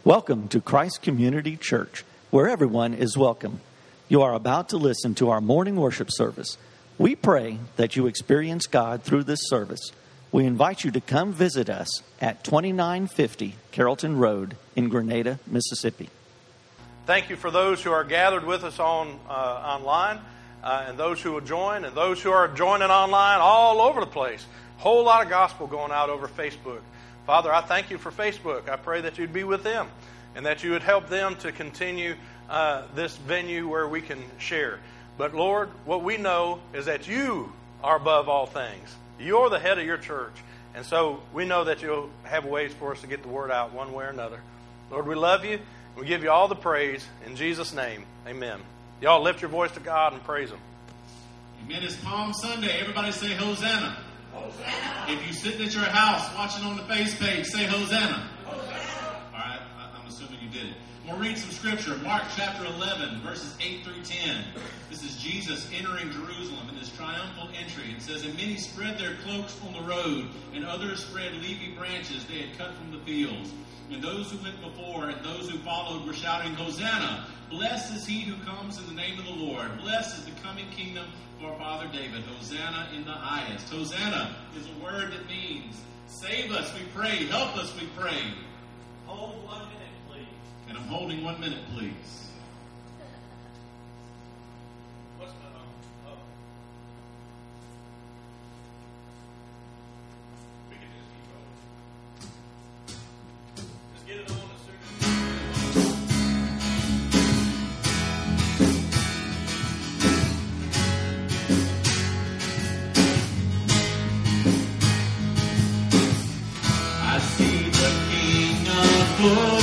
Welcome to Christ Community Church, where everyone is welcome. You are about to listen to our morning worship service. We pray that you experience God through this service. We invite you to come visit us at 2950 Carrollton Road in Grenada, Mississippi. Thank you for those who are gathered with us online, and those who will join, and those who are joining online all over the place. Whole lot of gospel going out over Facebook. Father, I thank you for Facebook. I pray that you'd be with them and that you would help them to continue this venue where we can share. But Lord, what we know is that you are above all things. You're the head of your church. And so we know that you'll have ways for us to get the word out one way or another. Lord, we love you. We give you all the praise. In Jesus' name, amen. Y'all lift your voice to God and praise him. Amen. It's Palm Sunday. Everybody say Hosanna. Hosanna. If you're sitting at your house watching on the face page, say Hosanna. Hosanna. All right, I'm assuming you did it. We'll read some scripture. Mark chapter 11, verses 8 through 10. This is Jesus entering Jerusalem in his triumphal entry. It says, "And many spread their cloaks on the road, and others spread leafy branches they had cut from the fields. And those who went before and those who followed were shouting, Hosanna! Blessed is he who comes in the name of the Lord. Blessed is the coming kingdom of our father David. Hosanna in the highest." Hosanna is a word that means, save us, we pray. Help us, we pray. Hold 1 minute, please. And I'm holding 1 minute, please. What's going on? Oh. We can just keep going. Just get it on as soon I see the King of Glory.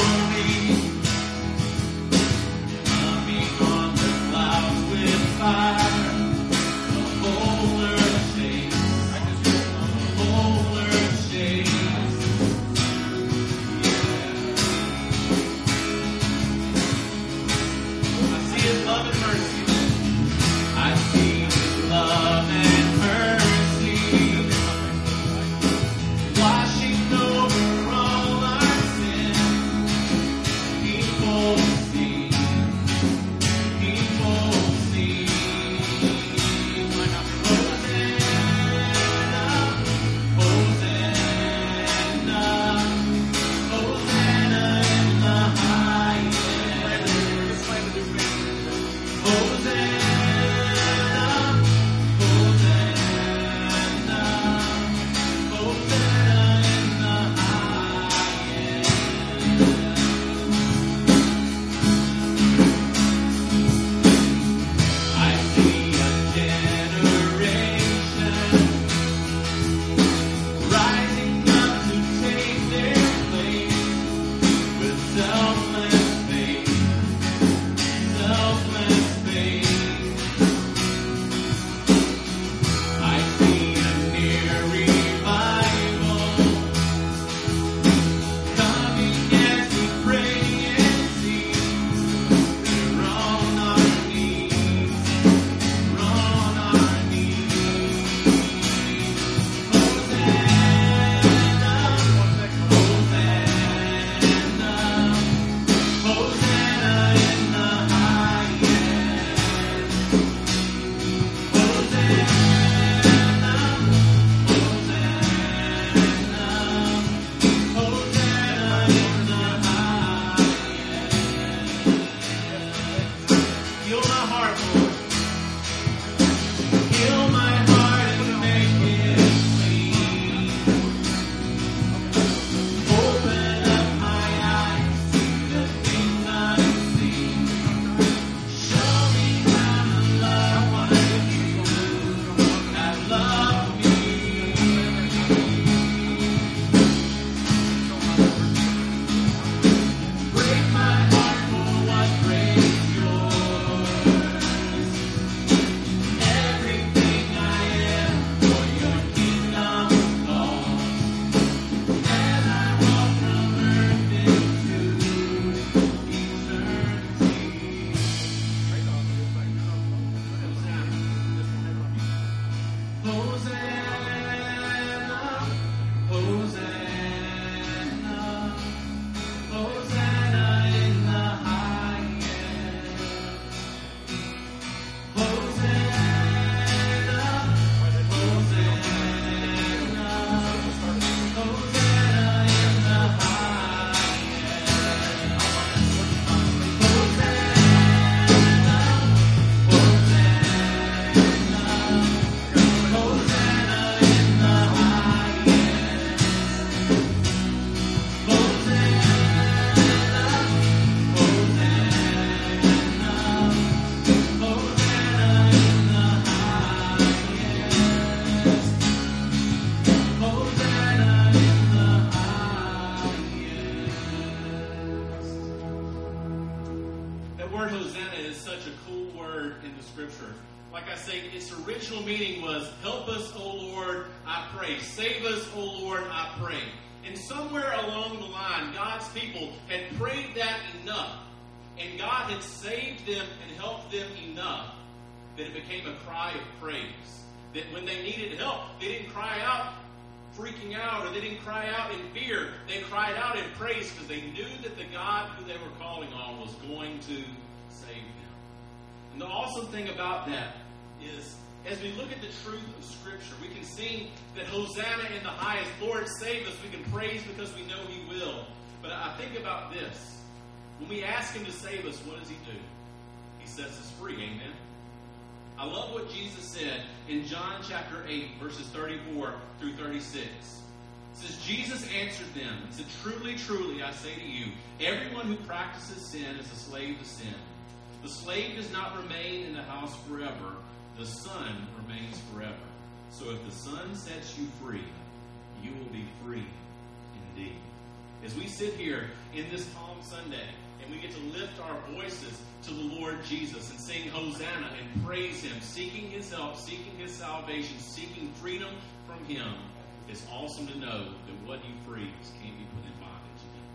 word Hosanna is such a cool word in the Scripture. Like I say, its original meaning was, help us, O Lord, I pray. Save us, O Lord, I pray. And somewhere along the line, God's people had prayed that enough. And God had saved them and helped them enough that it became a cry of praise. That when they needed help, they didn't cry out freaking out, or they didn't cry out in fear. They cried out in praise because they knew that the God who they were calling on was going to save them. And the awesome thing about that is, as we look at the truth of Scripture, we can see that Hosanna in the highest, Lord, save us. We can praise because we know He will. But I think about this. When we ask Him to save us, what does He do? He sets us free, amen? I love what Jesus said in John chapter 8, verses 34 through 36. It says, Jesus answered them and said, truly, truly, I say to you, everyone who practices sin is a slave to sin. The slave does not remain in the house forever. The Son remains forever. So if the Son sets you free, you will be free indeed. As we sit here in this Palm Sunday, and we get to lift our voices to the Lord Jesus and sing Hosanna and praise Him, seeking His help, seeking His salvation, seeking freedom from Him, it's awesome to know that what He frees can't be put in bondage again.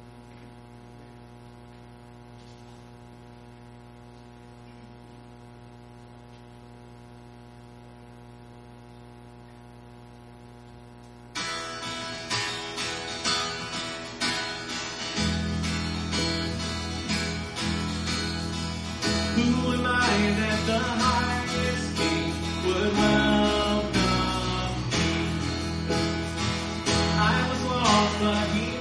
Who am I that the highest King would welcome me? I was lost, but He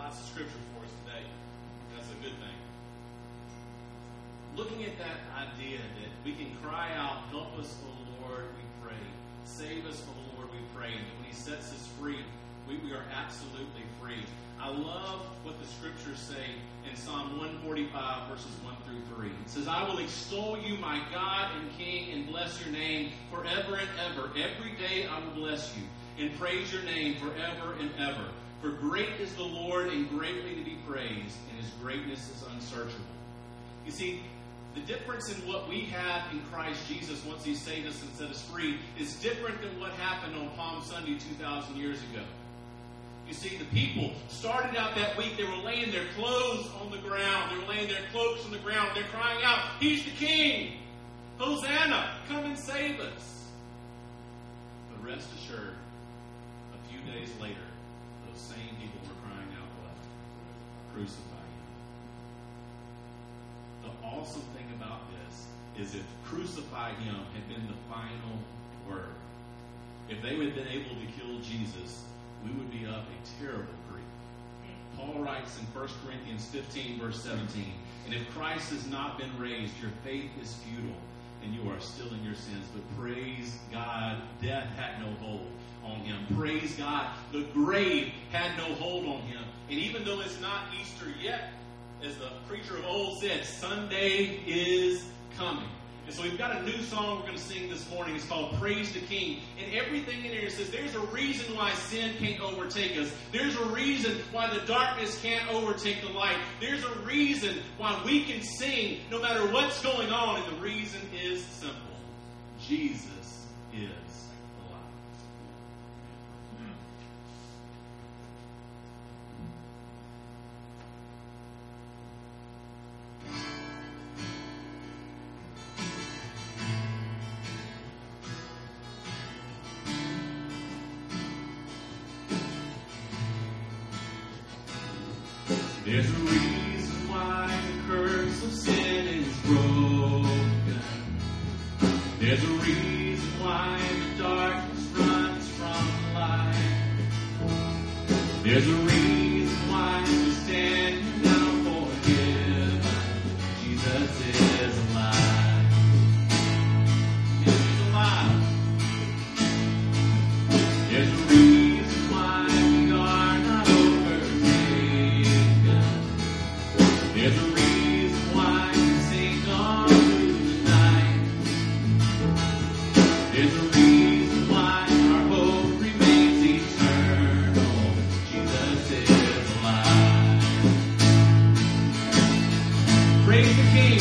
lots of scripture for us today. That's a good thing. Looking at that idea that we can cry out, help us, O Lord, we pray. Save us, O Lord, we pray. And that when He sets us free, we are absolutely free. I love what the scriptures say in Psalm 145, verses 1 through 3. It says, I will extol you, my God and King, and bless your name forever and ever. Every day I will bless you and praise your name forever and ever. For great is the Lord and greatly to be praised, and His greatness is unsearchable. You see, the difference in what we have in Christ Jesus once He saved us and set us free is different than what happened on Palm Sunday 2,000 years ago. You see, the people started out that week, they were laying their clothes on the ground. They were laying their cloaks on the ground. They're crying out, He's the King! Hosanna! Come and save us! But rest assured, a few days later, those same people were crying out what? Crucify Him. The awesome thing about this is if crucify Him had been the final word, if they had been able to kill Jesus, we would be up a terrible creek. Paul writes in 1 Corinthians 15, verse 17, and if Christ has not been raised, your faith is futile, and you are still in your sins. But praise God, death had no hold on Him. Praise God, the grave had no hold on Him. And even though it's not Easter yet, as the preacher of old said, Sunday is coming. And so we've got a new song we're going to sing this morning. It's called Praise the King. And everything in here says there's a reason why sin can't overtake us. There's a reason why the darkness can't overtake the light. There's a reason why we can sing no matter what's going on. And the reason is simple. Jesus is alive. There's a reason why the curse of sin is broken. There's a reason why the darkness runs from the light. There's a reason why we stand now forgiven. Jesus is alive. He's alive. There's a reason why we are not overtaken. There's a reason why we sing on through the night. There's a reason why our hope remains eternal. Jesus is alive. Praise the King.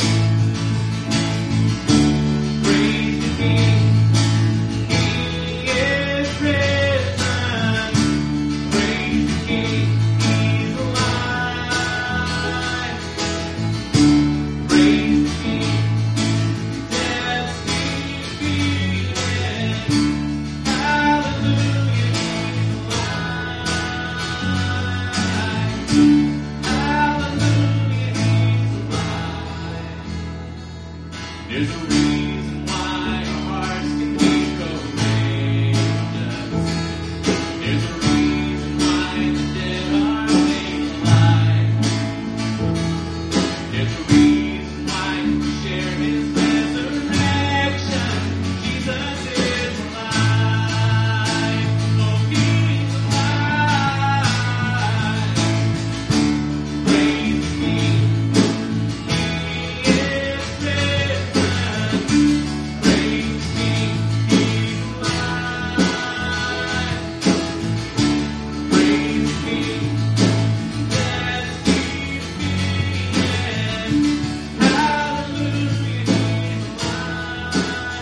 Praise the King. He is risen. Praise the King. He's alive. Praise the King. Death defeated. Hallelujah. He's alive. Hallelujah. He's alive. There's a reason why our hearts can be courageous. There's a reason why the dead are made alive. There's a reason why we share His resurrection. Jesus is alive. Oh, He's alive. Praise the King. He is risen. Praise the King. He's alive. Praise the King. Death defeated. Hallelujah. He's alive.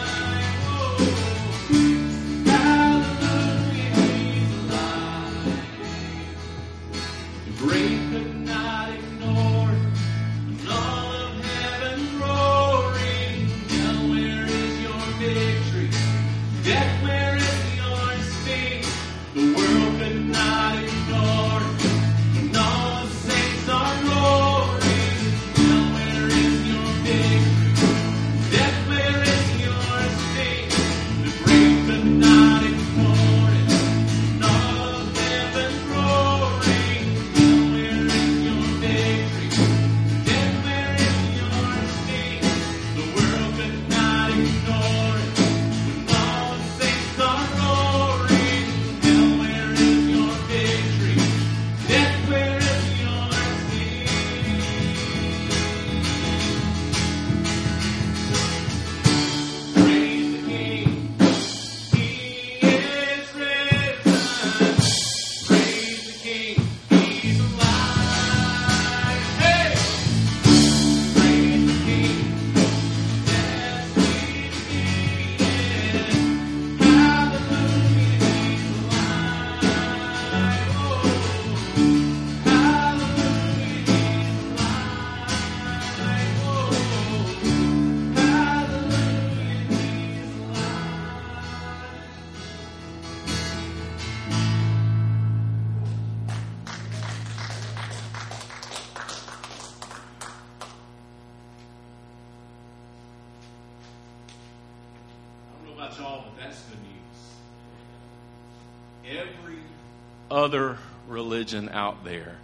Oh, hallelujah. He's alive. The grave could not ignore and all of heaven roaring. Hell, where is your victory? Death, where is your sting? The world could not ignore and all the saints are roaring. Hell, where is your victory? Death, where is your sting? The grave could not ignore it and all of heaven roaring. Hell, where about y'all, but that's good news. Every other religion out there,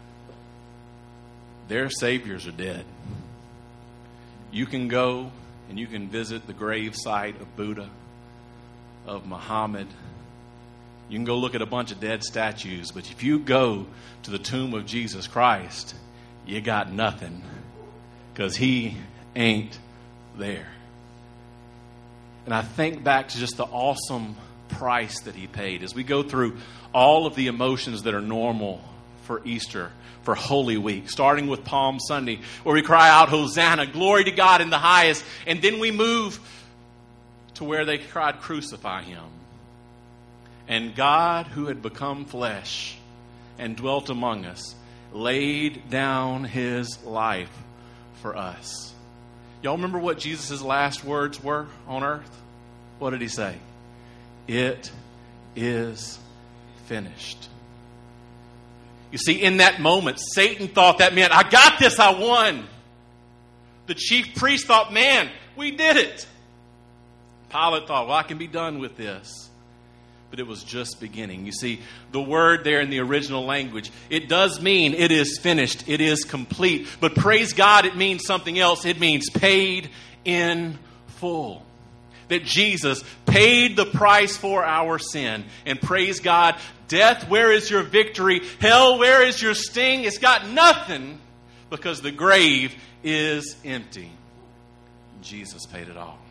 their saviors are dead. You can go and you can visit the grave site of Buddha, of Muhammad. You can go look at a bunch of dead statues, but if you go to the tomb of Jesus Christ, you got nothing, because he ain't there. And I think back to just the awesome price that he paid as we go through all of the emotions that are normal for Easter, for Holy Week, starting with Palm Sunday, where we cry out, Hosanna, glory to God in the highest. And then we move to where they cried, crucify him. And God, who had become flesh and dwelt among us, laid down his life for us. Y'all remember what Jesus' last words were on earth? What did he say? It is finished. You see, in that moment, Satan thought that meant, I got this, I won. The chief priest thought, man, we did it. Pilate thought, well, I can be done with this. But it was just beginning. You see, the word there in the original language, it does mean it is finished, it is complete. But praise God, it means something else. It means paid in full. That Jesus paid the price for our sin. And praise God, death, where is your victory? Hell, where is your sting? It's got nothing, because the grave is empty. Jesus paid it all.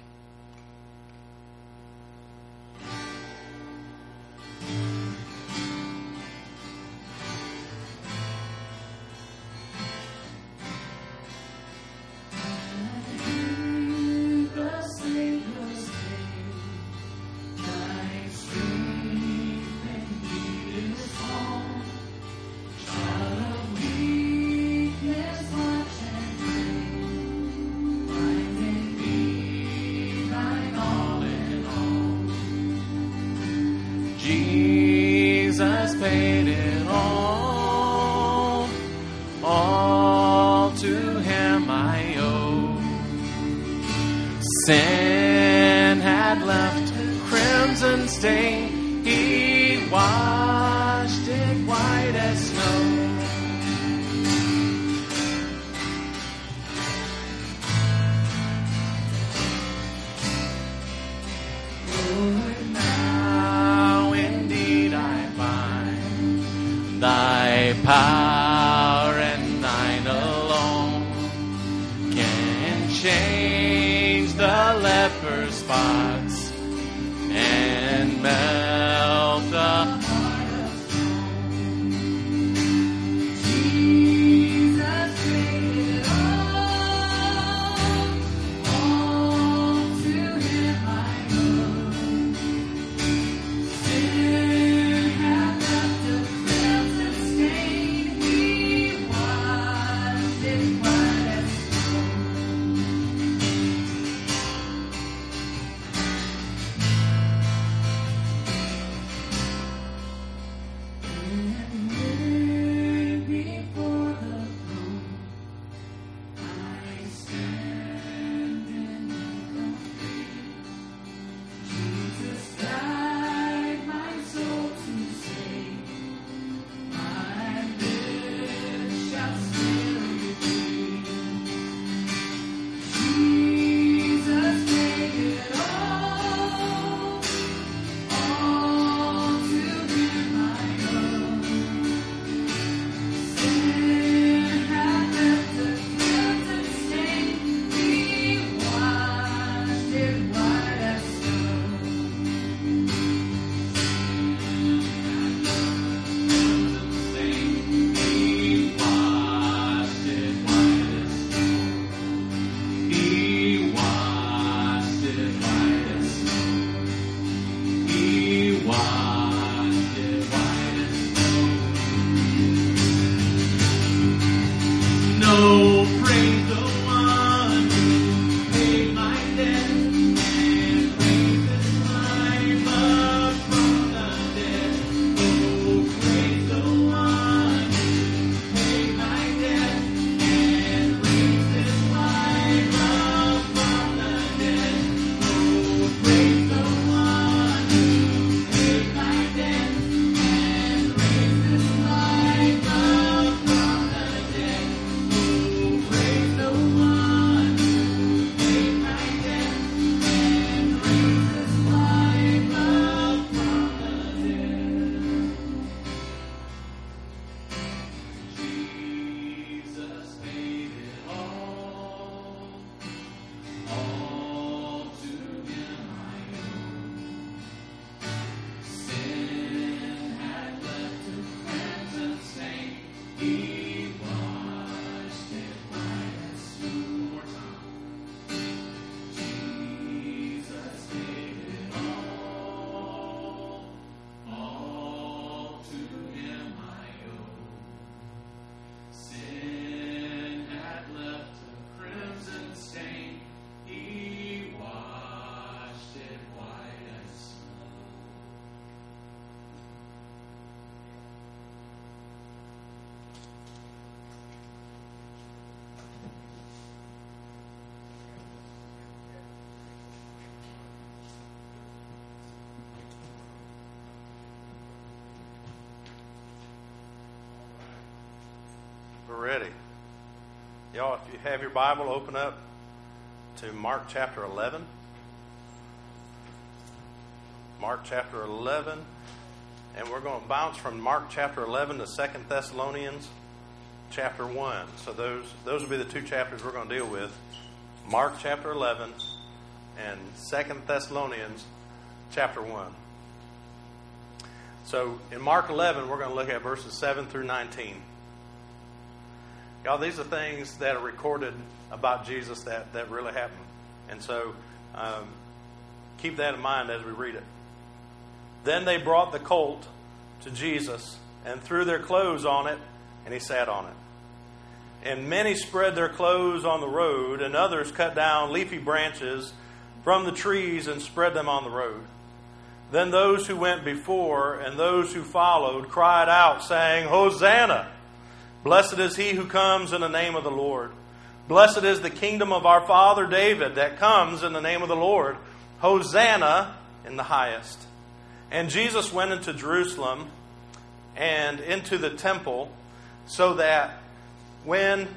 Jesus paid it all to him I owe. Sin had left crimson stain, he washed it white as snow. Thy power and thine alone can change the leper's spots and melt the heart of stone. Jesus paid it all to him I owe. Sin had left a crimson stain, he We're ready. Y'all, if you have your Bible, open up to Mark chapter 11. Mark chapter 11. And we're going to bounce from Mark chapter 11 to 2 Thessalonians chapter 1. So those will be the two chapters we're going to deal with. Mark chapter 11 and 2 Thessalonians chapter 1. So in Mark 11, we're going to look at verses 7 through 19. Y'all, these are things that are recorded about Jesus that really happened. And so keep that in mind as we read it. Then they brought the colt to Jesus and threw their clothes on it, and he sat on it. And many spread their clothes on the road, and others cut down leafy branches from the trees and spread them on the road. Then those who went before and those who followed cried out, saying, Hosanna! Blessed is he who comes in the name of the Lord. Blessed is the kingdom of our father David that comes in the name of the Lord. Hosanna in the highest. And Jesus went into Jerusalem and into the temple so that when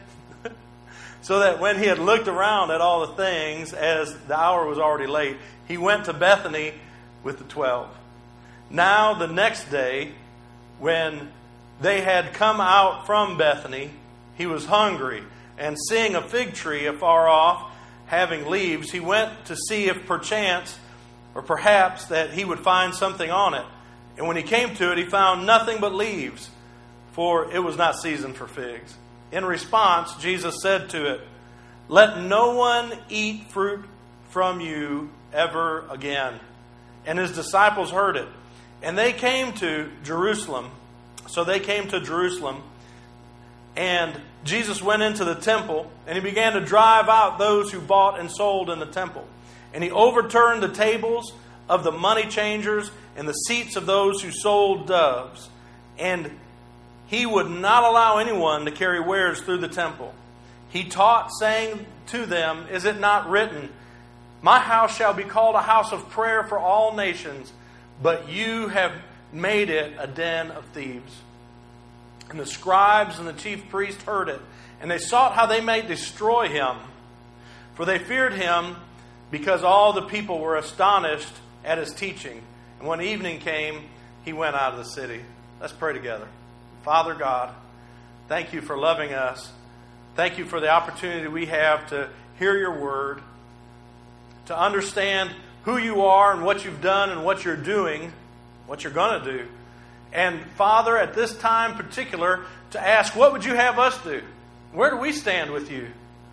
he had looked around at all the things, as the hour was already late, he went to Bethany with the 12. Now the next day, when they had come out from Bethany, he was hungry, and seeing a fig tree afar off, having leaves, he went to see if perchance, or perhaps that he would find something on it. And when he came to it, he found nothing but leaves, for it was not season for figs. In response, Jesus said to it, Let no one eat fruit from you ever again. And his disciples heard it. And they came to Jerusalem. So they came to Jerusalem, and Jesus went into the temple, and he began to drive out those who bought and sold in the temple. And he overturned the tables of the money changers and the seats of those who sold doves. And he would not allow anyone to carry wares through the temple. He taught, saying to them, Is it not written, My house shall be called a house of prayer for all nations, but you have made it a den of thieves. And the scribes and the chief priests heard it, and they sought how they might destroy him. For they feared him, because all the people were astonished at his teaching. And when evening came, he went out of the city. Let's pray together. Father God, thank you for loving us. Thank you for the opportunity we have to hear your word, to understand who you are and what you've done and what you're doing, what you're going to do. And Father, at this time in particular, to ask, what would you have us do? Where do we stand with you?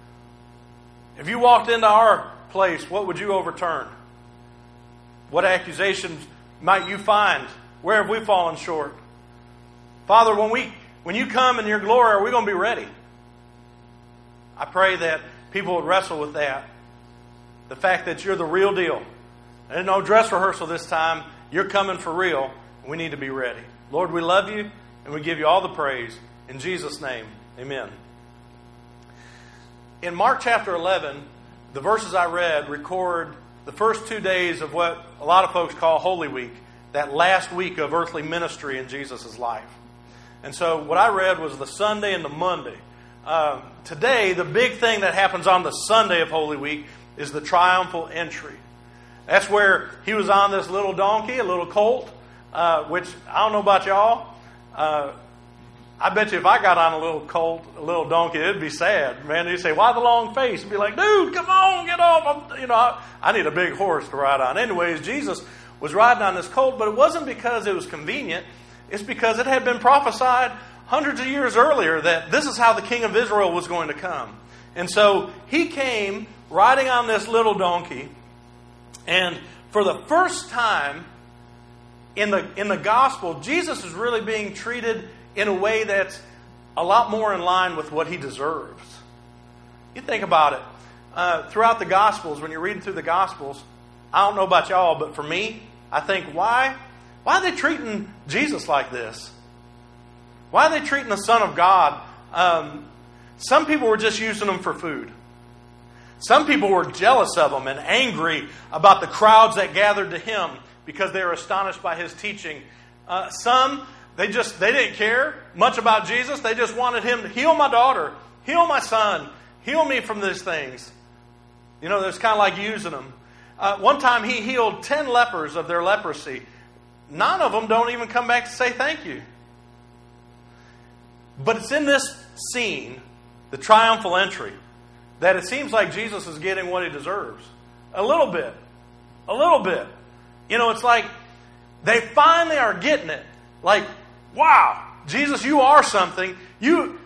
If you walked into our place, what would you overturn? What accusations might you find? Where have we fallen short? Father, when you come in your glory, are we going to be ready? I pray that people would wrestle with that. The fact that you're the real deal. There's no dress rehearsal this time. You're coming for real. We need to be ready. Lord, we love you, and we give you all the praise. In Jesus' name, amen. In Mark chapter 11, the verses I read record the first 2 days of what a lot of folks call Holy Week, that last week of earthly ministry in Jesus' life. And so what I read was the Sunday and the Monday. Today, the big thing that happens on the Sunday of Holy Week is the triumphal entry. That's where he was on this little donkey, a little colt, which I don't know about y'all. I bet you if I got on a little colt, a little donkey, it'd be sad. Man, you'd say, why the long face? You'd be like, dude, come on, get off. I need a big horse to ride on. Anyways, Jesus was riding on this colt, but it wasn't because it was convenient. It's because it had been prophesied hundreds of years earlier that this is how the king of Israel was going to come. And so he came riding on this little donkey. And for the first time in the gospel, Jesus is really being treated in a way that's a lot more in line with what he deserves. You think about it. Throughout the gospels, when you're reading through the gospels, I don't know about y'all, but for me, I think, why are they treating Jesus like this? Why are they treating the Son of God? Some people were just using him for food. Some people were jealous of him and angry about the crowds that gathered to him because they were astonished by his teaching. Some, they didn't care much about Jesus. They just wanted him to heal my daughter, heal my son, heal me from these things. You know, it's kind of like using them. One time he healed 10 lepers of their leprosy. None of them don't even come back to say thank you. But it's in this scene, the triumphal entry, that it seems like Jesus is getting what he deserves. A little bit. A little bit. You know, it's like they finally are getting it. Like, wow, Jesus, you are something. You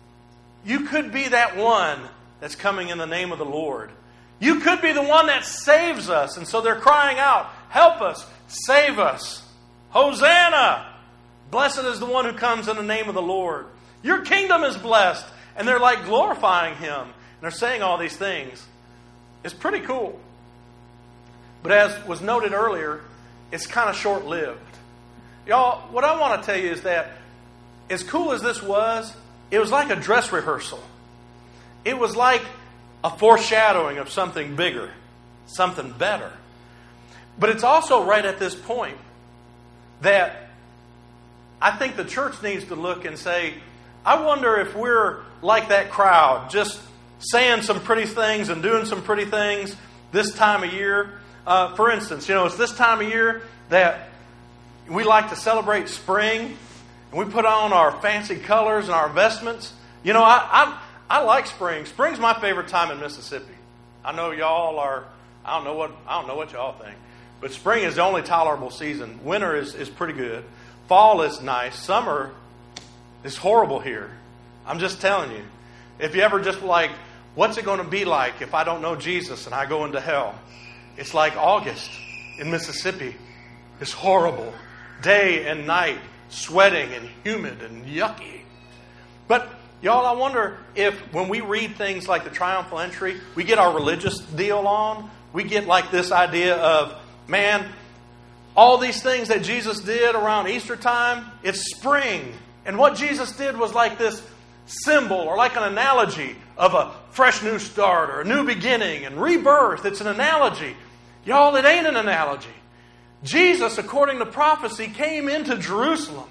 could be that one that's coming in the name of the Lord. You could be the one that saves us. And so they're crying out, help us, save us. Hosanna! Blessed is the one who comes in the name of the Lord. Your kingdom is blessed. And they're like glorifying him. And they're saying all these things. It's pretty cool. But as was noted earlier, it's kind of short-lived. Y'all, what I want to tell you is that as cool as this was, it was like a dress rehearsal. It was like a foreshadowing of something bigger, something better. But it's also right at this point that I think the church needs to look and say, I wonder if we're like that crowd, just saying some pretty things and doing some pretty things this time of year. For instance, you know, it's this time of year that we like to celebrate spring, and we put on our fancy colors and our vestments. You know, I like spring. Spring's my favorite time in Mississippi. I know y'all are. I don't know what y'all think, but spring is the only tolerable season. Winter is pretty good. Fall is nice. Summer is horrible here. I'm just telling you. If you ever just like, what's it going to be like if I don't know Jesus and I go into hell? It's like August in Mississippi. It's horrible. Day and night, sweating and humid and yucky. But y'all, I wonder if when we read things like the triumphal entry, we get our religious deal on. We get like this idea of, man, all these things that Jesus did around Easter time, it's spring. And what Jesus did was like this symbol or like an analogy of a fresh new start or a new beginning and rebirth. It's an analogy. Y'all, it ain't an analogy. Jesus, according to prophecy, came into Jerusalem.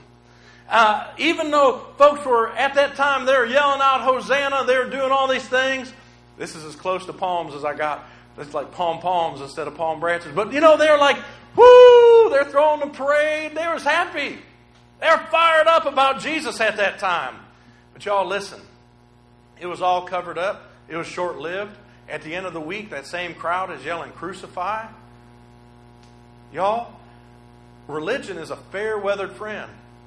Even though folks were at that time, they were yelling out Hosanna, they were doing all these things. This is as close to palms as I got. It's like palms instead of palm branches. But you know, they're like, woo! They're throwing the parade. They was happy. They're fired up about Jesus at that time. But y'all, listen. It was all covered up. It was short-lived. At the end of the week, that same crowd is yelling, crucify. Y'all, religion is a fair-weathered friend.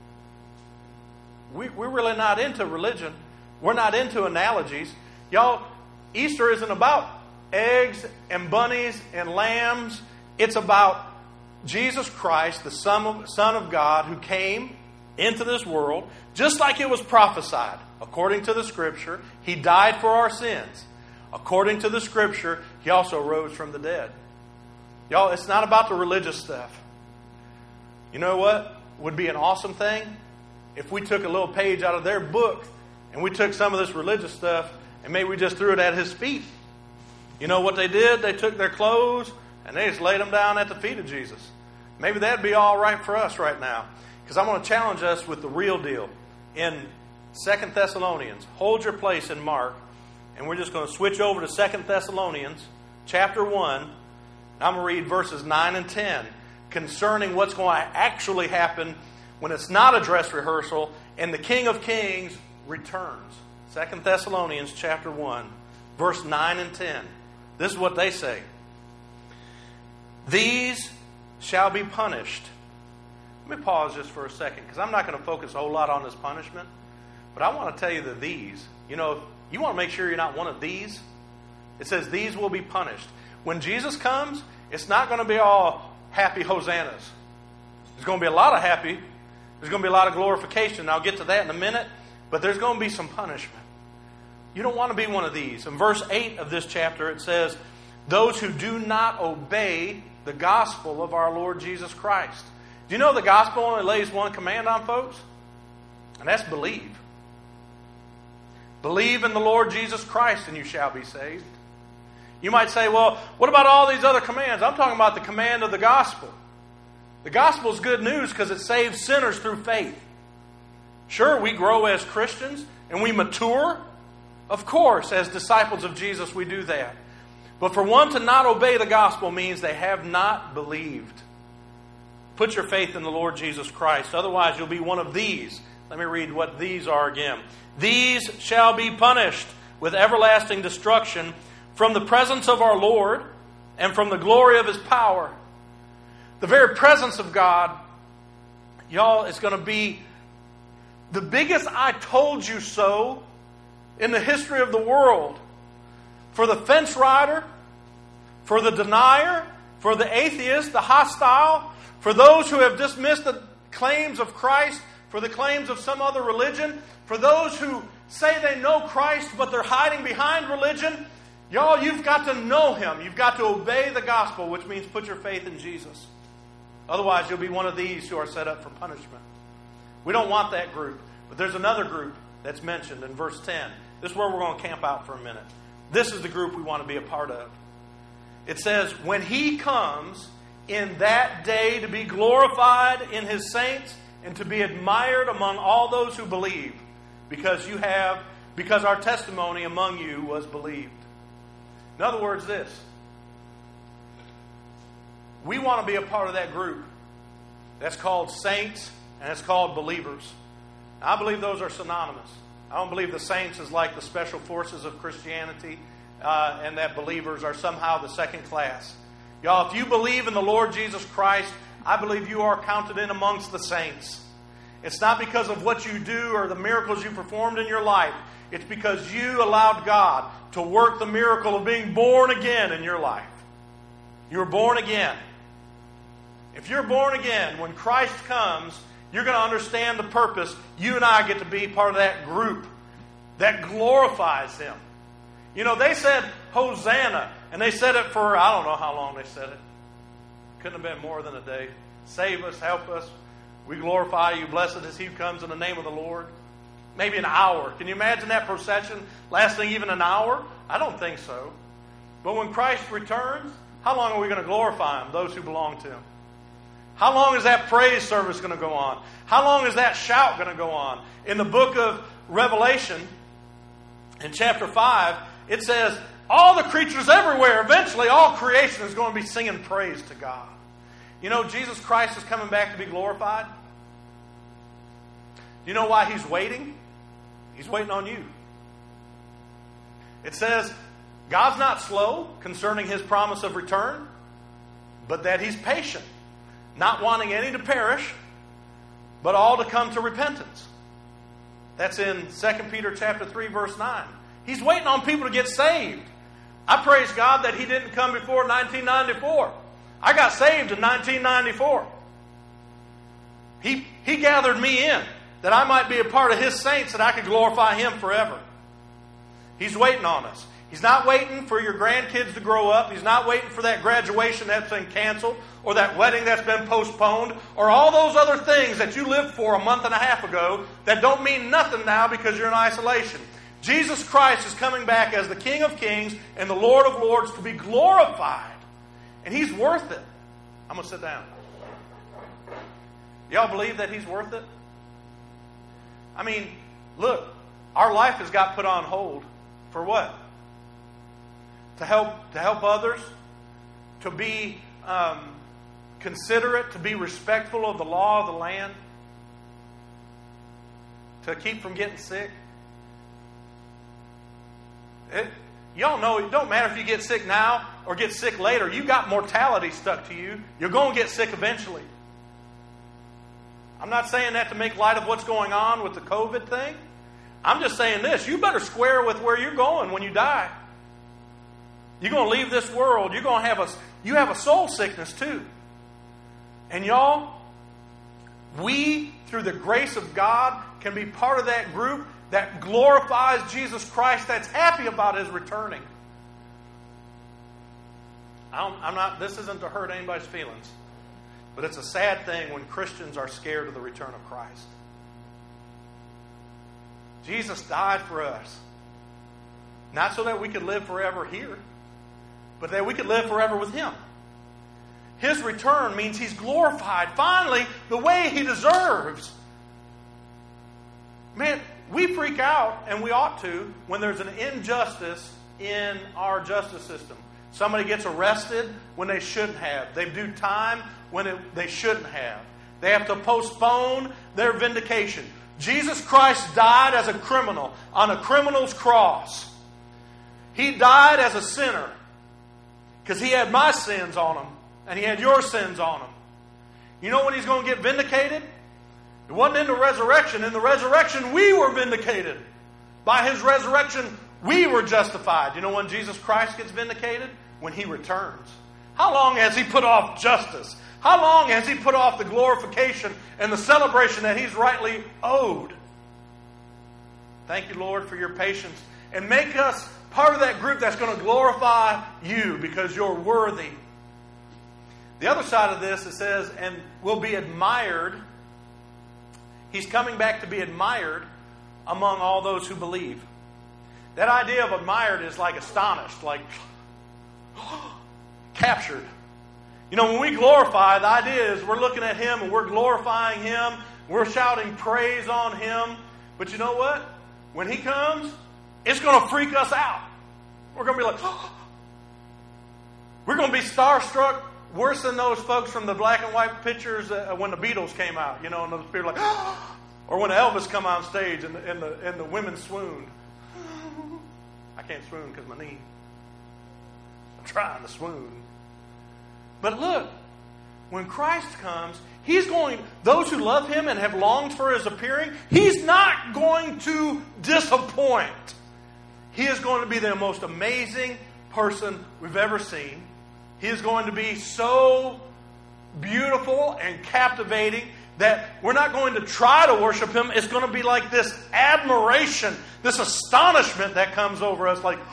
We're really not into religion. We're not into analogies. Y'all, Easter isn't about eggs and bunnies and lambs. It's about Jesus Christ, the Son of God, who came into this world, just like it was prophesied. According to the Scripture, He died for our sins. According to the Scripture, He also rose from the dead. Y'all, it's not about the religious stuff. You know what would be an awesome thing? If we took a little page out of their book and we took some of this religious stuff and maybe we just threw it at His feet. You know what they did? They took their clothes and they just laid them down at the feet of Jesus. Maybe that'd be all right for us right now. Because I'm going to challenge us with the real deal. In 2 Thessalonians, hold your place in Mark. And we're just going to switch over to 2 Thessalonians chapter 1. I'm going to read verses 9 and 10 concerning what's going to actually happen when it's not a dress rehearsal and the King of Kings returns. 2 Thessalonians chapter 1, verse 9 and 10. This is what they say. These shall be punished. Let me pause just for a second because I'm not going to focus a whole lot on this punishment. But I want to tell you that these, you know, you want to make sure you're not one of these. It says these will be punished. When Jesus comes, it's not going to be all happy hosannas. There's going to be a lot of happy. There's going to be a lot of glorification. And I'll get to that in a minute. But there's going to be some punishment. You don't want to be one of these. In verse 8 of this chapter, it says, those who do not obey the gospel of our Lord Jesus Christ. Do you know the gospel only lays one command on folks? And that's believe. Believe in the Lord Jesus Christ and you shall be saved. You might say, well, what about all these other commands? I'm talking about the command of the gospel. The gospel is good news because it saves sinners through faith. Sure, we grow as Christians and we mature. Of course, as disciples of Jesus, we do that. But for one to not obey the gospel means they have not believed. Put your faith in the Lord Jesus Christ. Otherwise, you'll be one of these. Let me read what these are again. These shall be punished with everlasting destruction from the presence of our Lord and from the glory of His power. The very presence of God, y'all, is going to be the biggest I told you so in the history of the world. For the fence rider, for the denier, for the atheist, the hostile, for those who have dismissed the claims of Christ, for the claims of some other religion, for those who say they know Christ but they're hiding behind religion, y'all, you've got to know Him. You've got to obey the gospel, which means put your faith in Jesus. Otherwise, you'll be one of these who are set up for punishment. We don't want that group. But there's another group that's mentioned in verse 10. This is where we're going to camp out for a minute. This is the group we want to be a part of. It says, when He comes in that day to be glorified in His saints and to be admired among all those who believe, because our testimony among you was believed. In other words, this. We want to be a part of that group. That's called saints and it's called believers. I believe those are synonymous. I don't believe the saints is like the special forces of Christianity and that believers are somehow the second class. Y'all, if you believe in the Lord Jesus Christ, I believe you are counted in amongst the saints. It's not because of what you do or the miracles you performed in your life. It's because you allowed God to work the miracle of being born again in your life. You were born again. If you're born again, when Christ comes, you're going to understand the purpose. You and I get to be part of that group that glorifies Him. You know, they said Hosanna, and they said it for, I don't know how long they said it. Couldn't have been more than a day. Save us, help us. We glorify you. Blessed is He who comes in the name of the Lord. Maybe an hour. Can you imagine that procession lasting even an hour? I don't think so. But when Christ returns, how long are we going to glorify Him, those who belong to Him? How long is that praise service going to go on? How long is that shout going to go on? In the book of Revelation, in chapter 5, it says, all the creatures everywhere, eventually all creation is going to be singing praise to God. You know, Jesus Christ is coming back to be glorified. You know why He's waiting? He's waiting on you. It says, God's not slow concerning His promise of return, but that He's patient, not wanting any to perish, but all to come to repentance. That's in 2 Peter chapter 3, verse 9. He's waiting on people to get saved. I praise God that He didn't come before 1994. I got saved in 1994. He gathered me in that I might be a part of His saints and I could glorify Him forever. He's waiting on us. He's not waiting for your grandkids to grow up. He's not waiting for that graduation that's been canceled or that wedding that's been postponed or all those other things that you lived for a month and a half ago that don't mean nothing now because you're in isolation. Jesus Christ is coming back as the King of Kings and the Lord of Lords to be glorified. And He's worth it. I'm going to sit down. Y'all believe that He's worth it? I mean, look, our life has got put on hold. For what? To help others, to be considerate, to be respectful of the law of the land, to keep from getting sick. Y'all know it don't matter if you get sick now or get sick later. You got mortality stuck to you. You're going to get sick eventually. I'm not saying that to make light of what's going on with the COVID thing. I'm just saying this. You better square with where you're going when you die. You're going to leave this world. You're going to have a soul sickness too. And y'all, we, through the grace of God, can be part of that group that glorifies Jesus Christ, that's happy about His returning. This isn't to hurt anybody's feelings, but it's a sad thing when Christians are scared of the return of Christ. Jesus died for us. Not so that we could live forever here, but that we could live forever with Him. His return means He's glorified, finally, the way He deserves. Man, we freak out, and we ought to, when there's an injustice in our justice system. Somebody gets arrested when they shouldn't have. They do time when they shouldn't have. They have to postpone their vindication. Jesus Christ died as a criminal on a criminal's cross. He died as a sinner because He had my sins on Him and He had your sins on Him. You know when He's going to get vindicated? It wasn't in the resurrection. In the resurrection, we were vindicated. By His resurrection, we were justified. You know when Jesus Christ gets vindicated? When He returns. How long has He put off justice? How long has He put off the glorification and the celebration that He's rightly owed? Thank you, Lord, for your patience. And make us part of that group that's going to glorify You because You're worthy. The other side of this, it says, and will be admired. He's coming back to be admired among all those who believe. That idea of admired is like astonished, like captured. You know, when we glorify, the idea is we're looking at Him and we're glorifying Him. We're shouting praise on Him. But you know what? When He comes, it's going to freak us out. We're going to be like, we're going to be starstruck worse than those folks from the black and white pictures when the Beatles came out. You know, and those people are like, or when Elvis come on stage and the women swooned. I can't swoon because my knee. I'm trying to swoon. But look, when Christ comes, those who love Him and have longed for His appearing, He's not going to disappoint. He is going to be the most amazing person we've ever seen. He is going to be so beautiful and captivating that we're not going to try to worship Him. It's going to be like this admiration, this astonishment that comes over us like,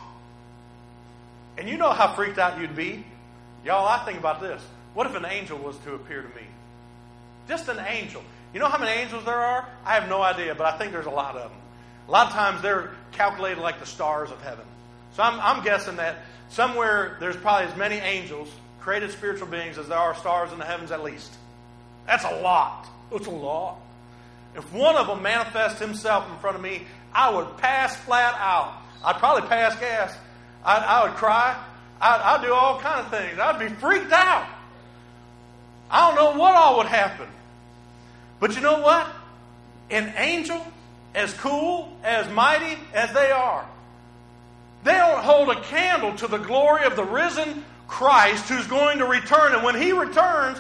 and you know how freaked out you'd be. Y'all, I think about this. What if an angel was to appear to me? Just an angel. You know how many angels there are? I have no idea, but I think there's a lot of them. A lot of times they're calculated like the stars of heaven. So I'm guessing that somewhere there's probably as many angels, created spiritual beings, as there are stars in the heavens at least. That's a lot. That's a lot. If one of them manifests himself in front of me, I would pass flat out. I'd probably pass gas. I would cry. I'd do all kinds of things. I'd be freaked out. I don't know what all would happen. But you know what? An angel, as cool, as mighty as they are, they don't hold a candle to the glory of the risen Christ who's going to return. And when He returns,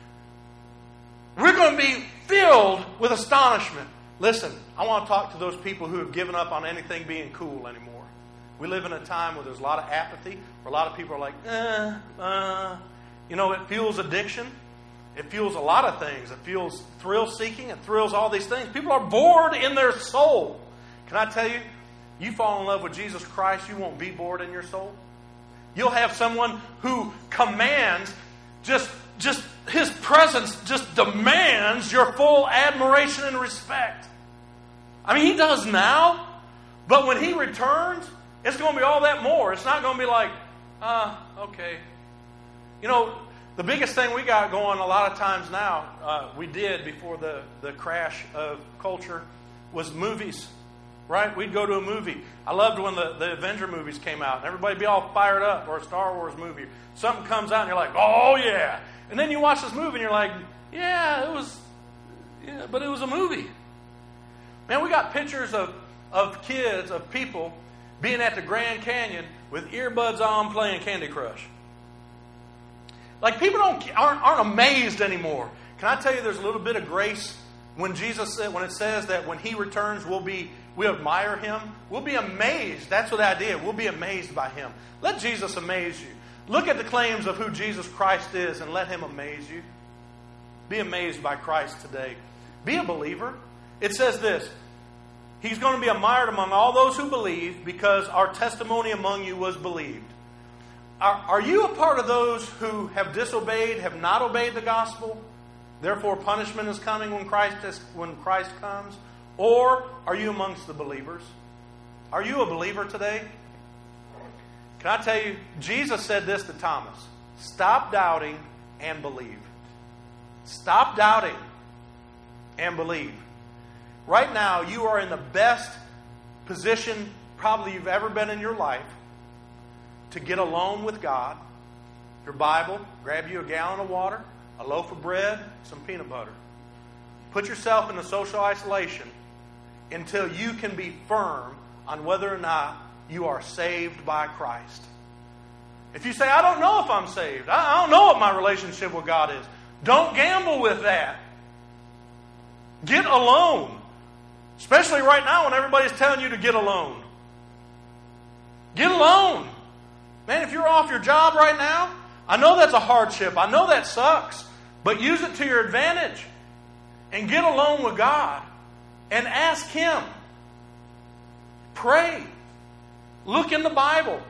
we're going to be filled with astonishment. Listen, I want to talk to those people who have given up on anything being cool anymore. We live in a time where there's a lot of apathy, where a lot of people are like, You know, it fuels addiction. It fuels a lot of things. It fuels thrill-seeking. It thrills all these things. People are bored in their soul. Can I tell you, you fall in love with Jesus Christ, you won't be bored in your soul. You'll have someone who commands, just His presence just demands your full admiration and respect. I mean, He does now, but when He returns, it's going to be all that more. It's not going to be like, okay. You know, the biggest thing we got going a lot of times now, we did before the crash of culture, was movies. Right? We'd go to a movie. I loved when the Avenger movies came out. And everybody would be all fired up, or a Star Wars movie. Something comes out and you're like, oh yeah. And then you watch this movie and you're like, but it was a movie. Man, we got pictures of kids, of people being at the Grand Canyon with earbuds on playing Candy Crush. Like people aren't amazed anymore. Can I tell you there's a little bit of grace when Jesus said, when it says that when He returns we'll be we admire Him. We'll be amazed. That's what the idea. We'll be amazed by Him. Let Jesus amaze you. Look at the claims of who Jesus Christ is and let Him amaze you. Be amazed by Christ today. Be a believer. It says this, He's going to be admired among all those who believe because our testimony among you was believed. Are you a part of those who have disobeyed, have not obeyed the gospel? Therefore punishment is coming when Christ comes? Or are you amongst the believers? Are you a believer today? Can I tell you, Jesus said this to Thomas, stop doubting and believe. Stop doubting and believe. Right now, you are in the best position probably you've ever been in your life to get alone with God. Your Bible, grab you a gallon of water, a loaf of bread, some peanut butter. Put yourself in a social isolation until you can be firm on whether or not you are saved by Christ. If you say, I don't know if I'm saved, I don't know what my relationship with God is, don't gamble with that. Get alone. Especially right now when everybody's telling you to get alone. Get alone. Man, if you're off your job right now, I know that's a hardship. I know that sucks. But use it to your advantage. And get alone with God. And ask Him. Pray. Look in the Bible.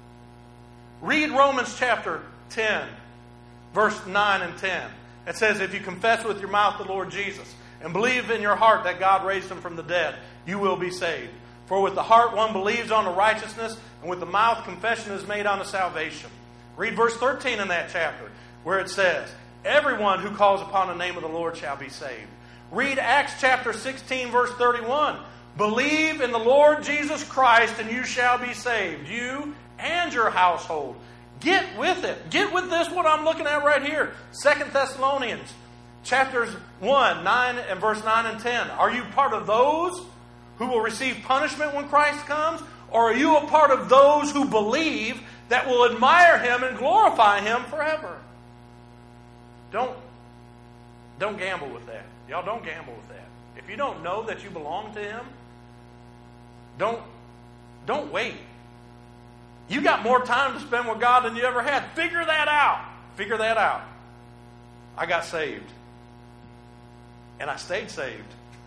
Read Romans chapter 10, verse 9 and 10. It says, if you confess with your mouth the Lord Jesus and believe in your heart that God raised Him from the dead, you will be saved. For with the heart one believes unto righteousness, and with the mouth confession is made unto salvation. Read verse 13 in that chapter, where it says, everyone who calls upon the name of the Lord shall be saved. Read Acts chapter 16, verse 31. Believe in the Lord Jesus Christ, and you shall be saved, you and your household. Get with it. Get with this, what I'm looking at right here. 2 Thessalonians chapters 1, 9 and verse 9 and 10. Are you part of those who will receive punishment when Christ comes? Or are you a part of those who believe that will admire Him and glorify Him forever? Don't gamble with that. Y'all don't gamble with that. If you don't know that you belong to Him, don't wait. You got more time to spend with God than you ever had. Figure that out. Figure that out. I got saved. And I stayed saved.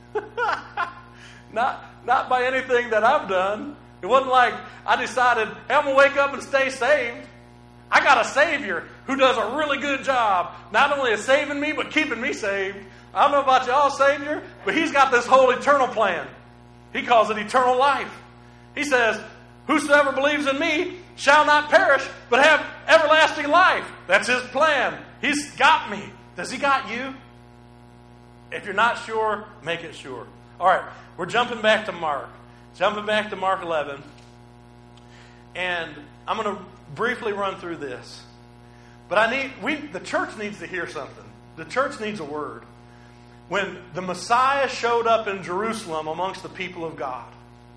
Not by anything that I've done. It wasn't like I decided, hey, I'm going to wake up and stay saved. I got a Savior who does a really good job, not only of saving me, but keeping me saved. I don't know about y'all, Savior, but He's got this whole eternal plan. He calls it eternal life. He says, whosoever believes in me shall not perish, but have everlasting life. That's His plan. He's got me. Does He got you? If you're not sure, make it sure. All right, we're jumping back to Mark. Jumping back to Mark 11. And I'm going to briefly run through this. But the church needs to hear something. The church needs a word. When the Messiah showed up in Jerusalem amongst the people of God.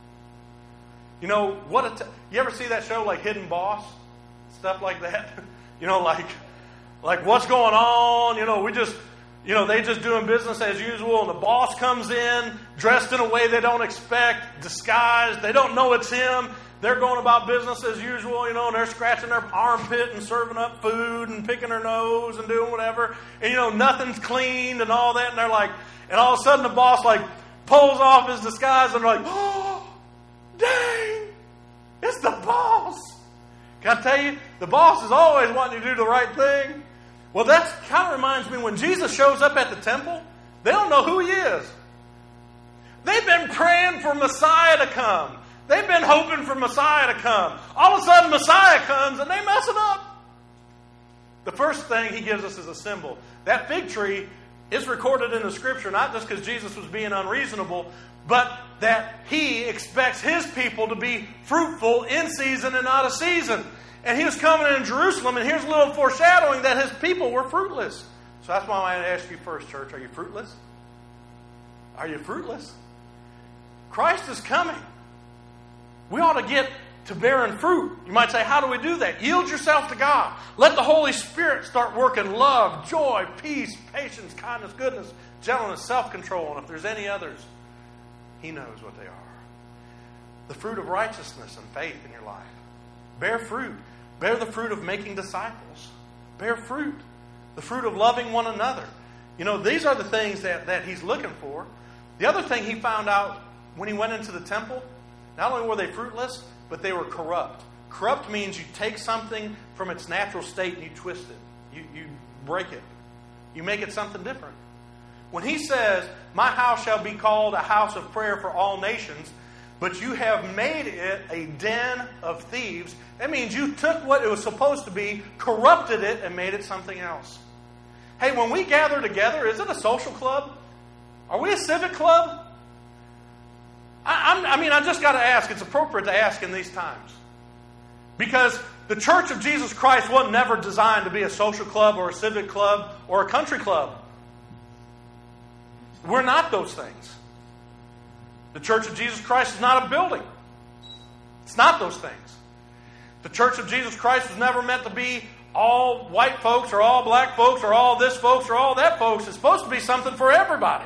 You know, you ever see that show like Hidden Boss? Stuff like that? You know, like what's going on? You know, they just doing business as usual, and the boss comes in dressed in a way they don't expect, disguised. They don't know it's him. They're going about business as usual, you know, and they're scratching their armpit and serving up food and picking their nose and doing whatever. And, you know, nothing's cleaned and all that. And they're like, and all of a sudden the boss like pulls off his disguise and they're like, oh, dang, it's the boss. Can I tell you, the boss is always wanting you to do the right thing. Well, that kind of reminds me when Jesus shows up at the temple, they don't know who He is. They've been praying for Messiah to come. They've been hoping for Messiah to come. All of a sudden, Messiah comes and they mess it up. The first thing He gives us is a symbol. That fig tree is recorded in the Scripture, not just because Jesus was being unreasonable, but that He expects His people to be fruitful in season and out of season. And He was coming in Jerusalem, and here's a little foreshadowing that His people were fruitless. So that's why I want to ask you first, church, are you fruitless? Are you fruitless? Christ is coming. We ought to get to bearing fruit. You might say, how do we do that? Yield yourself to God. Let the Holy Spirit start working love, joy, peace, patience, kindness, goodness, gentleness, self-control. And if there's any others, He knows what they are. the fruit of righteousness and faith in your life. Bear fruit. Bear the fruit of making disciples. Bear fruit. The fruit of loving one another. You know, these are the things that he's looking for. The other thing he found out when he went into the temple, not only were they fruitless, but they were corrupt. Corrupt means you take something from its natural state and you twist it. You break it. You make it something different. When he says, my house shall be called a house of prayer for all nations, but you have made it a den of thieves, that means you took what it was supposed to be, corrupted it, and made it something else. Hey, when we gather together, is it a social club? Are we a civic club? I just got to ask. It's appropriate to ask in these times. Because the Church of Jesus Christ wasn't never designed to be a social club or a civic club or a country club. We're not those things. The Church of Jesus Christ is not a building. It's not those things. The Church of Jesus Christ was never meant to be all white folks or all black folks or all this folks or all that folks. It's supposed to be something for everybody.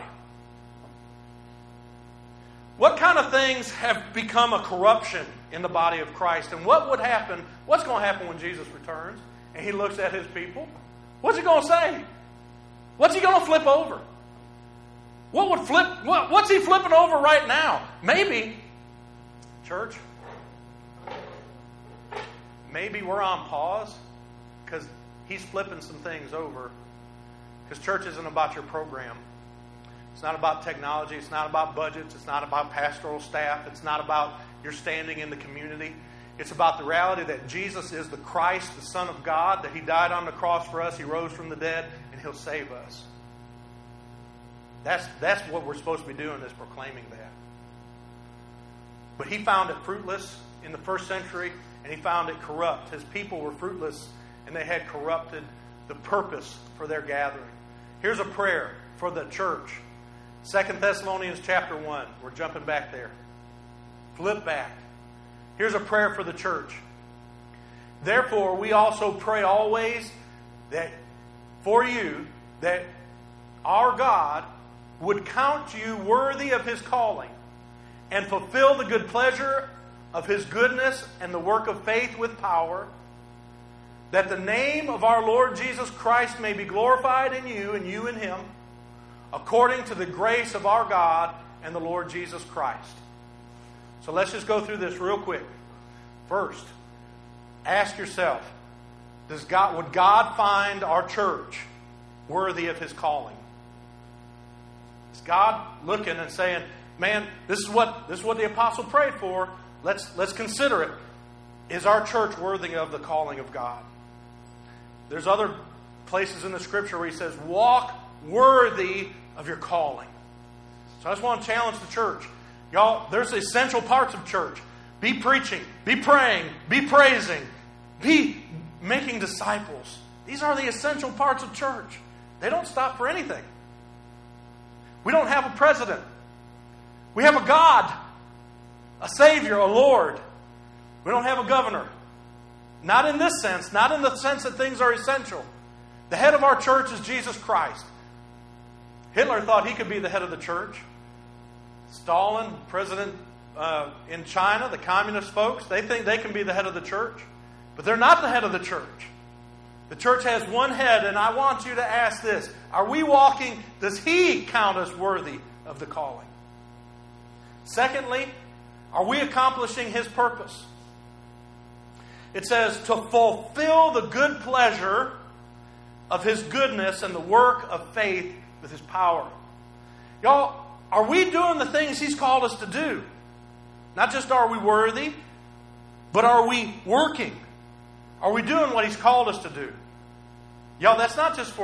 What kind of things have become a corruption in the body of Christ? And what would happen? What's going to happen when Jesus returns and he looks at his people? What's he going to say? What's he going to flip over? What's he flipping over right now? Maybe, church, maybe we're on pause because he's flipping some things over. Because church isn't about your program. It's not about technology. It's not about budgets. It's not about pastoral staff. It's not about your standing in the community. It's about the reality that Jesus is the Christ, the Son of God, that he died on the cross for us, he rose from the dead, and he'll save us. That's what we're supposed to be doing, is proclaiming that. But he found it fruitless in the first century, and he found it corrupt. His people were fruitless, and they had corrupted the purpose for their gathering. Here's a prayer for the church. 2 Thessalonians chapter 1. We're jumping back there. Flip back. Here's a prayer for the church. Therefore, we also pray always that for you, that our God would count you worthy of his calling and fulfill the good pleasure of his goodness and the work of faith with power, that the name of our Lord Jesus Christ may be glorified in you and you in him, according to the grace of our God and the Lord Jesus Christ. So let's just go through this real quick. First, ask yourself, would God find our church worthy of his calling? Is God looking and saying, man, this is what the apostle prayed for. Let's consider it. Is our church worthy of the calling of God? There's other places in the scripture where he says, walk worthy of your calling. So I just want to challenge the church. Y'all, there's essential parts of church. Be preaching, be praying, be praising, be making disciples. These are the essential parts of church. They don't stop for anything. We don't have a president. We have a God, a Savior, a Lord. We don't have a governor. Not in this sense, not in the sense that things are essential. The head of our church is Jesus Christ. Hitler thought he could be the head of the church. Stalin, president in China, the communist folks, they think they can be the head of the church. But they're not the head of the church. The church has one head, and I want you to ask this. Are we walking, does he count us worthy of the calling? Secondly, are we accomplishing his purpose? It says, to fulfill the good pleasure of his goodness and the work of faith with his power. Y'all, are we doing the things he's called us to do? Not just are we worthy, but are we working? Are we doing what he's called us to do? Y'all, that's not just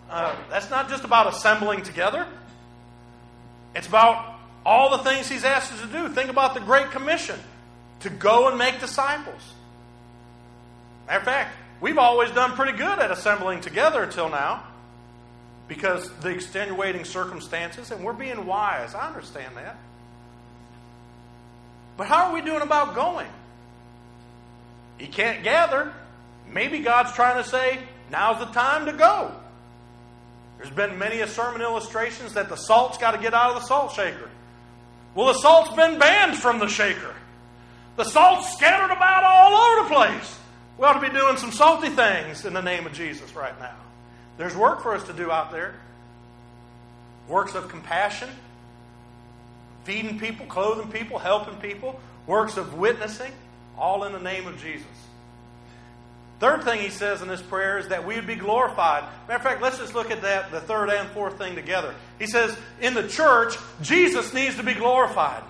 about assembling together. It's about all the things he's asked us to do. Think about the Great Commission, to go and make disciples. Matter of fact, we've always done pretty good at assembling together until now, because the extenuating circumstances, and we're being wise. I understand that. But how are we doing about going? You can't gather. Maybe God's trying to say, now's the time to go. There's been many sermon illustrations that the salt's got to get out of the salt shaker. Well, the salt's been banned from the shaker. The salt's scattered about all over the place. We ought to be doing some salty things in the name of Jesus right now. There's work for us to do out there. Works of compassion, feeding people, clothing people, helping people, works of witnessing, all in the name of Jesus. Third thing he says in this prayer is that we would be glorified. Matter of fact, let's just look at that, the third and fourth thing together. He says, in the church, Jesus needs to be glorified.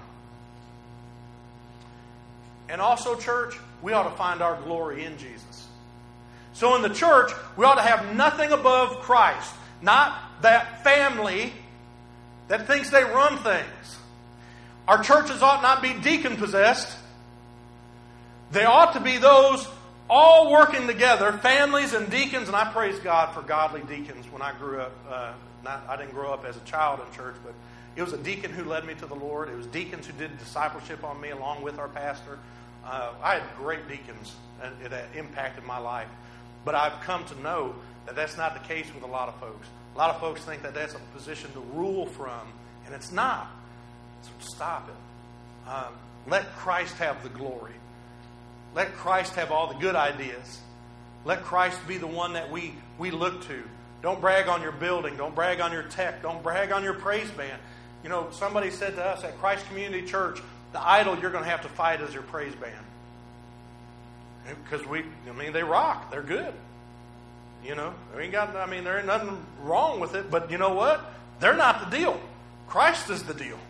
And also, church, we ought to find our glory in Jesus. So in the church, we ought to have nothing above Christ. Not that family that thinks they run things. Our churches ought not be deacon-possessed. They ought to be those all working together, families and deacons, and I praise God for godly deacons. When I grew up, I didn't grow up as a child in church, but it was a deacon who led me to the Lord. It was deacons who did discipleship on me along with our pastor. I had great deacons that impacted my life. But I've come to know that that's not the case with a lot of folks. A lot of folks think that that's a position to rule from, and it's not. So stop it. Let Christ have the glory. Let Christ have all the good ideas. Let Christ be the one that we look to. Don't brag on your building. Don't brag on your tech. Don't brag on your praise band. You know, somebody said to us at Christ Community Church, the idol you're going to have to fight is your praise band. Because they rock. They're good. You know, there ain't nothing wrong with it. But you know what? They're not the deal. Christ is the deal.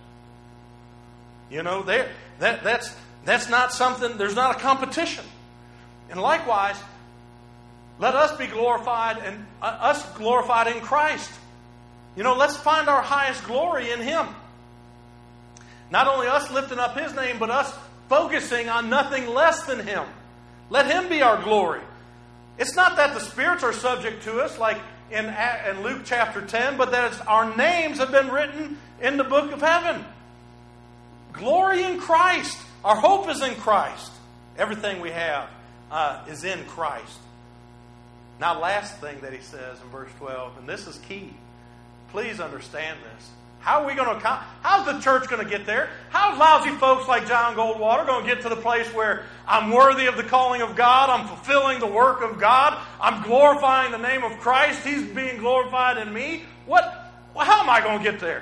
You know, that's not something, there's not a competition. And likewise, let us be glorified and us glorified in Christ. You know, let's find our highest glory in Him. Not only us lifting up His name, but us focusing on nothing less than Him. Let Him be our glory. It's not that the spirits are subject to us, like in Luke chapter 10, but that our names have been written in the book of heaven. Glory in Christ. Our hope is in Christ. Everything we have is in Christ. Now, last thing that he says in verse 12, and this is key. Please understand this. How's the church going to get there? How's lousy folks like John Goldwater going to get to the place where I'm worthy of the calling of God, I'm fulfilling the work of God, I'm glorifying the name of Christ, He's being glorified in me? How am I going to get there?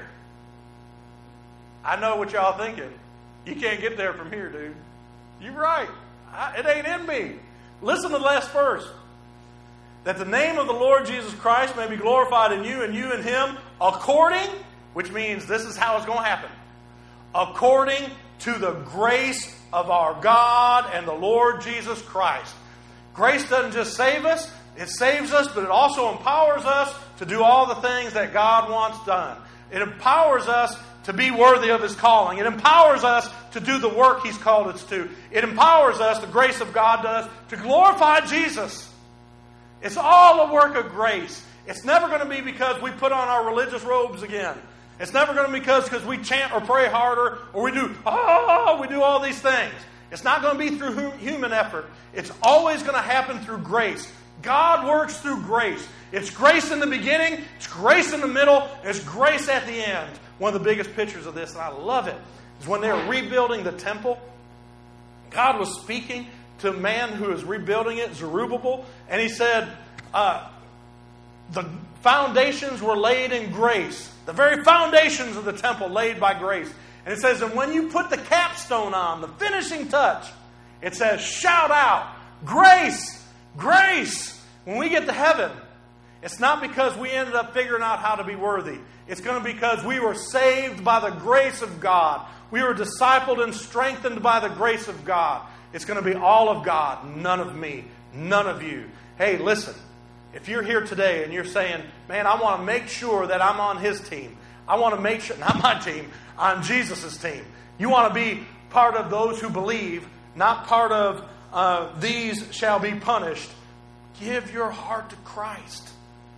I know what y'all thinking. You can't get there from here, dude. You're right. It ain't in me. Listen to the last verse. That the name of the Lord Jesus Christ may be glorified in you and you in Him according, which means this is how it's going to happen, according to the grace of our God and the Lord Jesus Christ. Grace doesn't just save us, it saves us, but it also empowers us to do all the things that God wants done. It empowers us to be worthy of His calling. It empowers us to do the work He's called us to. It empowers us, the grace of God does, to glorify Jesus. It's all a work of grace. It's never going to be because we put on our religious robes again. It's never going to be because we chant or pray harder or we do all these things. It's not going to be through human effort. It's always going to happen through grace. God works through grace. It's grace in the beginning, it's grace in the middle, it's grace at the end. One of the biggest pictures of this, and I love it, is when they were rebuilding the temple. God was speaking to a man who was rebuilding it, Zerubbabel, and He said, the foundations were laid in grace. The very foundations of the temple laid by grace. And it says, and when you put the capstone on, the finishing touch, it says, shout out, grace, grace. When we get to heaven, it's not because we ended up figuring out how to be worthy. It's going to be because we were saved by the grace of God. We were discipled and strengthened by the grace of God. It's going to be all of God, none of me, none of you. Hey, listen. If you're here today and you're saying, man, I want to make sure that I'm on His team. I want to make sure, not my team, on Jesus' team. You want to be part of those who believe, not part of these shall be punished. Give your heart to Christ.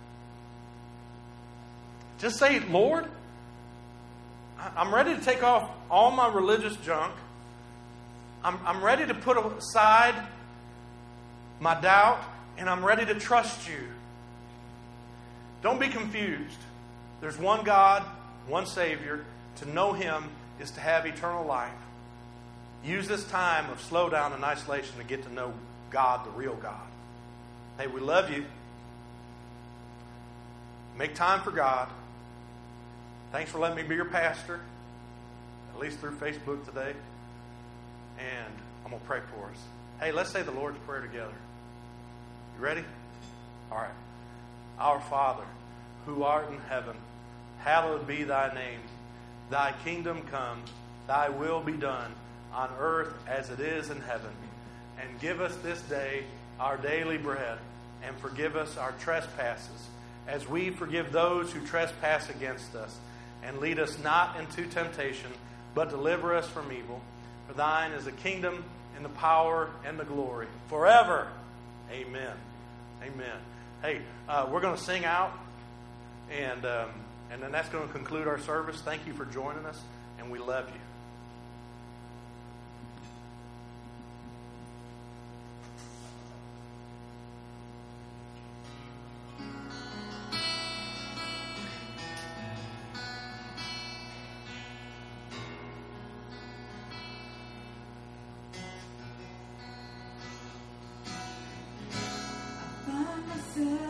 Just say, Lord, I'm ready to take off all my religious junk. I'm ready to put aside my doubt. And I'm ready to trust you. Don't be confused. There's one God, one Savior. To know Him is to have eternal life. Use this time of slowdown and isolation to get to know God, the real God. Hey, we love you. Make time for God. Thanks for letting me be your pastor, at least through Facebook today. And I'm going to pray for us. Hey, let's say the Lord's Prayer together. You ready? All right. Our Father, who art in heaven, hallowed be thy name. Thy kingdom come, thy will be done, on earth as it is in heaven. And give us this day our daily bread, and forgive us our trespasses, as we forgive those who trespass against us. And lead us not into temptation, but deliver us from evil. For thine is the kingdom, and the power, and the glory, forever. Amen. Amen. Hey, we're going to sing out, and then that's going to conclude our service. Thank you for joining us, and we love you. Find myself